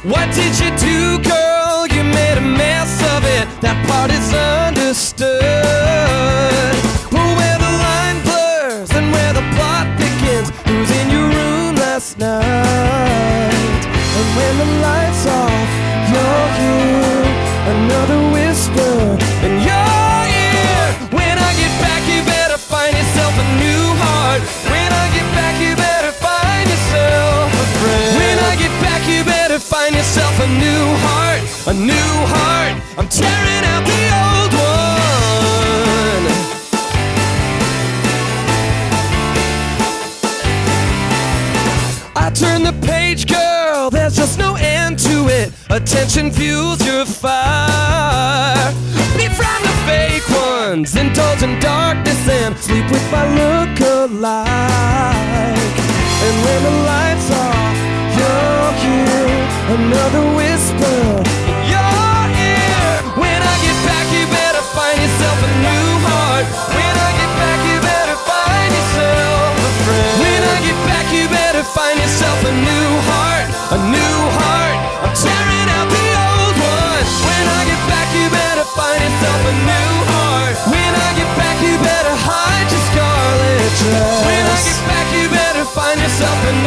What did you do, girl? You made a mess of it. That part is understood. But where the line blurs and where the plot begins, who's in your room last night? And when the lights off, you're here. Another whisper in your ear. When I get back, you better find yourself a new heart. When I get back, you better find yourself a friend. When I get back, you better find yourself a new heart. A new heart. I'm tearing out the old one. I turn the page, girl, there's just no end to it. Attention fuels your fire. Befriend the fake ones, indulge in darkness and sleep with my look-alike. And when the lights are, you're here. Another whisper in your ear. When I get back, you better find yourself a new heart. When I get back, you better find yourself a friend. When I get back, you better find yourself a new heart. A new heart. I'm tearing out the old one. When I get back, you better find yourself a new heart. When I get back, you better hide your scarlet dress. When I get back, you better find yourself a